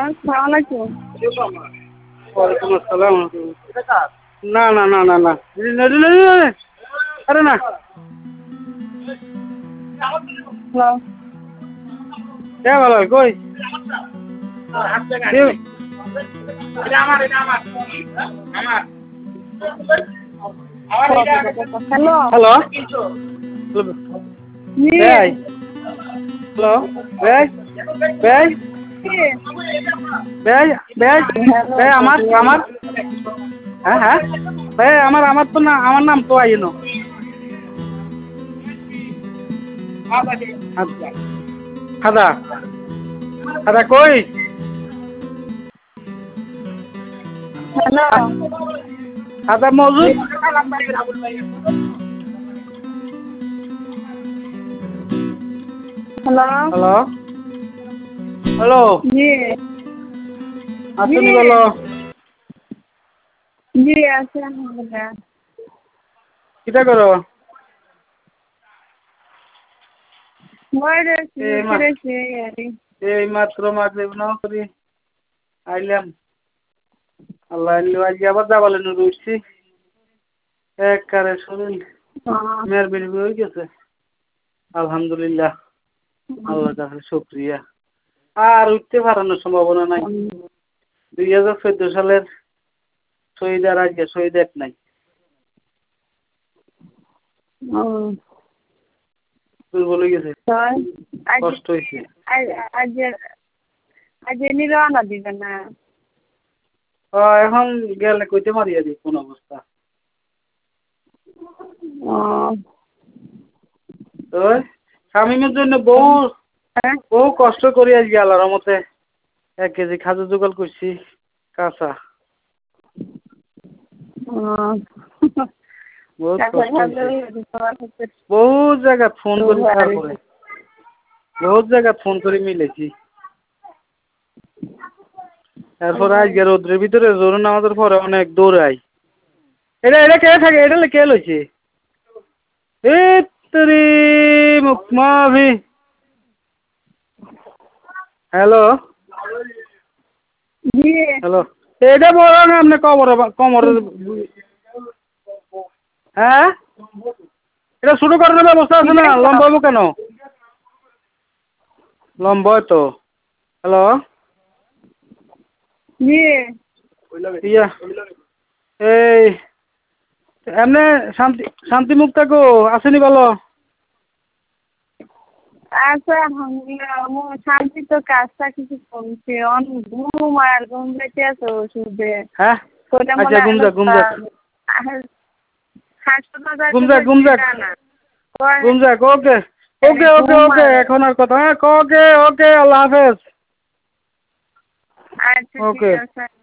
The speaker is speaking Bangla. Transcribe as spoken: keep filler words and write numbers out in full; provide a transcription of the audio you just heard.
আসসালামু আলাইকুম। ওয়ালাইকুম আসসালাম। না না না না না আরে না হ্যালো। কে ভালো কই হ্যালো। হ্যালো জি। ভাই হ্যালো ভাই ভাই জি। ভাই ভাই হ্যালো। ভাই আমার আমার হ্যাঁ হ্যাঁ ভাই আমার আমার তো না আমার নাম তো আইনো খাদা খাদা কই হ্যালো। খাদা মজুদ হ্যালো। হ্যালো হ্যালো জি। জি। আসুনি বলো জি আছে আলহামদুলিল্লাহ। কিটা করো মই রয়েছি এই মা ফিরেছি আরে। এই মাত্র মাগরিব নাও করি আইলাম আল্লাহ আজকে আবার যাবালে নুর উঠছি এক কারে শরীর মেয়ের বের হয়ে গেছে আলহামদুলিল্লাহ আল্লাহর কাছে শুকরিয়া আর উঠতে পারানোর সম্ভাবনা নাই দুই হাজার চোদ্দ সালের শহীদ আর আজকে শহীদ এক নাই দুর্বল হয়ে গেছে কষ্ট হয়েছে আজ আজ এমনি রওনা দিবে না এখন গেলে কইতে মারিয়া দিই কোন অবস্থা ওই শামিমের জন্য বহু বহু কষ্ট করি আজকে আল্লাহর রহমতে এক কেজি খাজু জোগাড় করছি কাঁচা বহুত কষ্ট হয়েছে বহুত জায়গা ফোন করি তারপরে বহুত জায়গা ফোন করে মিলেছি তারপরে আজকে রোদ্রের ভিতরে জোর নামাজের পরে অনেক দৌড়াই এটা এটা কে থাকে এটা কে লইছে এই তোরে মুকমাভি হ্যালো হ্যালো এটা বড় না আপনি কমর কমর হ্যাঁ এটা শুরু করার ব্যবস্থা আছে না লম্বা হবো কেন লম্বা তো হ্যালো ইয়া এই এমনি শান্তি শান্তি মুক্তা গো আসেনি বলো আচ্ছা আলহামদুলিল্লাহ শান্তি তো কাজটা কিছু কমছে অনেক ঘুম আর ঘুম যেতে আছে ওষুধে হ্যাঁ আচ্ছা ঘুম যাক ঘুম যাক ঘুম যাক ঘুম যাক ঘুম যাক ওকে ওকে ওকে ওকে এখন আর কথা হ্যাঁ ওকে ওকে আল্লাহ হাফেজ আচ্ছা ঠিক ওকে আছে